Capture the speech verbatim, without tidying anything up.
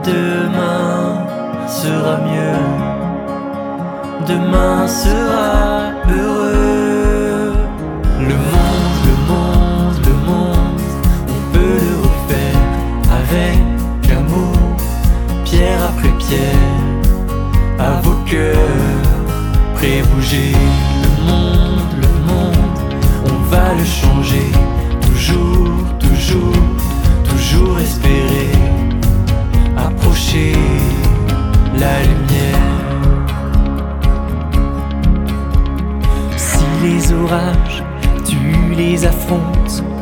Demain sera mieux, demain sera heureux. Le monde, le monde, le monde, on peut le refaire avec amour, pierre après pierre, à vos cœurs, prêts à bouger. Le monde, le monde, on va le changer, toujours, toujours, toujours espérer approcher la lumière. Si les orages, tu les affrontes,